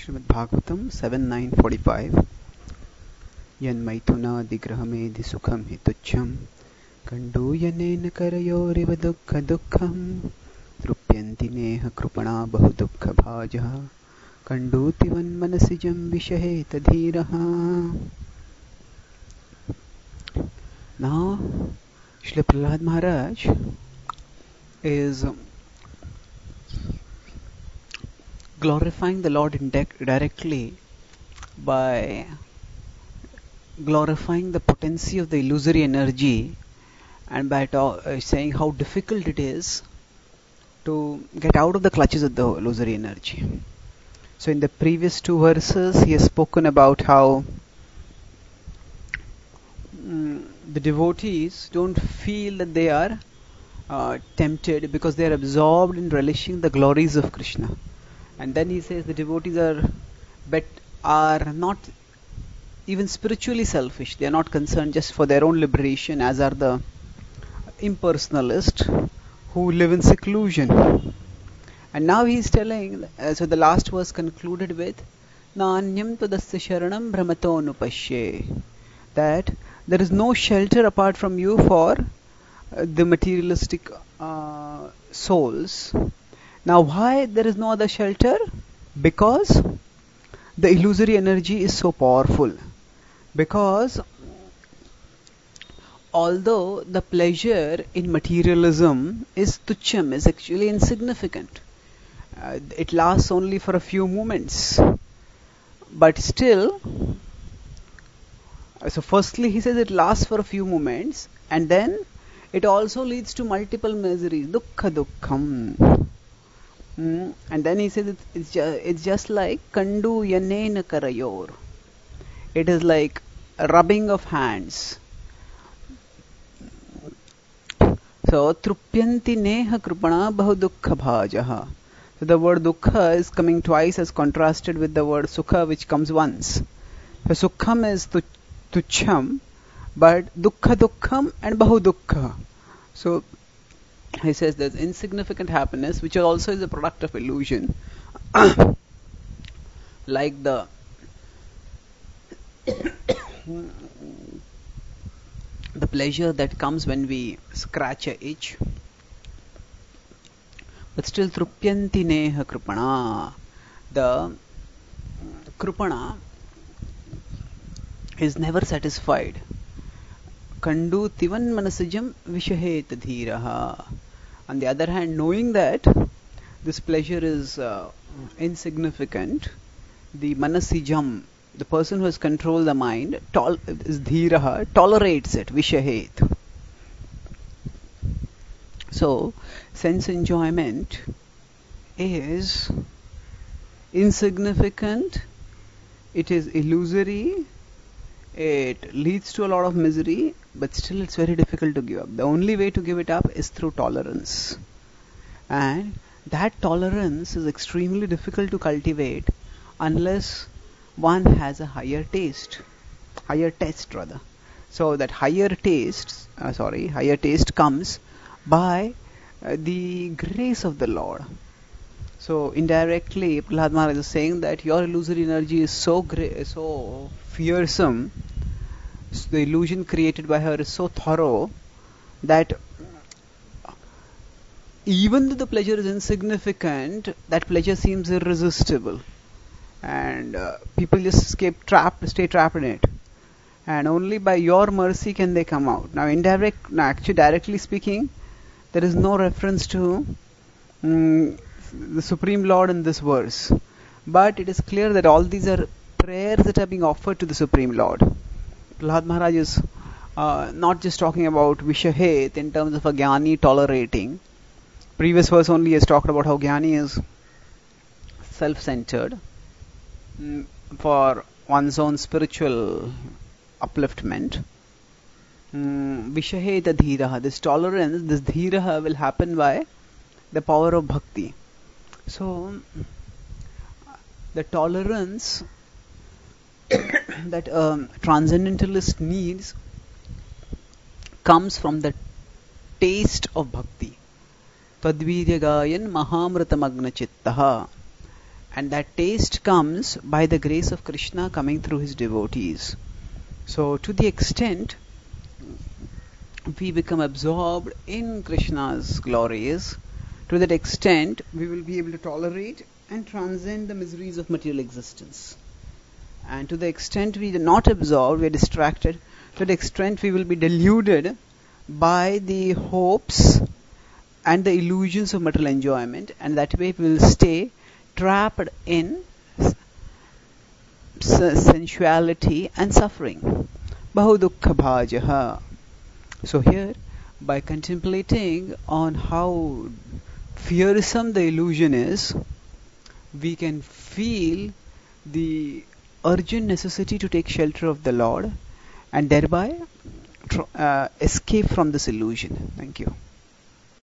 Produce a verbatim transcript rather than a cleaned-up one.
Srimad Bhagavatam seven nine forty-five. Yanmaituna digrahamedhi sukham hitucham Kandu yanena karayoriva dukkha dukkham Trupyanti neha krupana bahu dukkha bhajaha Kandutivan manasijam vishaheta dhiraha. Now, Srila Prahlad Maharaj is glorifying the Lord indirectly by glorifying the potency of the illusory energy and by uh, saying how difficult it is to get out of the clutches of the illusory energy. So in the previous two verses he has spoken about how um, the devotees don't feel that they are uh, tempted because they are absorbed in relishing the glories of Krishna. And then he says the devotees are but are not even spiritually selfish. They are not concerned just for their own liberation, as are the impersonalists who live in seclusion. And now he is telling, uh, so the last verse concluded with Nanyam tadasya sharanam brahmato nupashye, that there is no shelter apart from you for uh, the materialistic uh, souls. Now why there is no other shelter? Because the illusory energy is so powerful. Because although the pleasure in materialism is tucham, is actually insignificant, uh, it lasts only for a few moments, but still, so firstly he says it lasts for a few moments, and then it also leads to multiple miseries, dukkha dukkham. Mm. And then he says it's, it's, ju- it's just like kandu yanena karayor. It is like a rubbing of hands. So trupyanti neha krupana bahu dukkha bhajaha. So the word dukkha is coming twice as contrasted with the word sukha, which comes once. So sukham is tu- tucham, but dukkha dukkham and bahu dukkha. So he says there's insignificant happiness, which also is a product of illusion. Like the the pleasure that comes when we scratch a itch. But still, trupyanti neha krupana. The krupana is never satisfied. Kandu tivan manasajam vishaheta dhiraha. On the other hand, knowing that this pleasure is uh, insignificant, the manasijam, the person who has controlled the mind, tol- is dhiraha, tolerates it, vishahet. So, sense enjoyment is insignificant, it is illusory, it leads to a lot of misery, but still it's very difficult to give up. The only way to give it up is through tolerance. And that tolerance is extremely difficult to cultivate unless one has a higher taste. Higher taste rather. So that higher taste, uh, sorry, higher taste comes by uh, the grace of the Lord. So indirectly, Prahlad Maharaj is saying that your illusory energy is so gra- so fearsome, so the illusion created by her is so thorough that even though the pleasure is insignificant, that pleasure seems irresistible, and uh, people just escape trapped, stay trapped in it, and only by your mercy can they come out. Now, indirect, no, actually, directly speaking, there is no reference to um, the Supreme Lord in this verse, but it is clear that all these are prayers that are being offered to the Supreme Lord. Prahlad Maharaj is uh, not just talking about vishahet in terms of a jnani tolerating. Previous verse only has talked about how jnani is self-centered mm, for one's own spiritual upliftment. Mm, vishaheta dhiraha, this tolerance, this dhiraha will happen by the power of bhakti. So, the tolerance that a transcendentalist needs comes from the taste of bhakti. Tadvirya gayan mahamritamagna chittaha. and that taste comes by the grace of Krishna coming through his devotees. So to the extent we become absorbed in Krishna's glories, to that extent we will be able to tolerate and transcend the miseries of material existence. And to the extent we are not absorbed, we are distracted, to the extent we will be deluded by the hopes and the illusions of material enjoyment, and that way we will stay trapped in sensuality and suffering. Bahu dukkha bhajaha. So here, by contemplating on how fearsome the illusion is, we can feel the urgent necessity to take shelter of the Lord and thereby tr- uh, escape from this illusion. Thank you.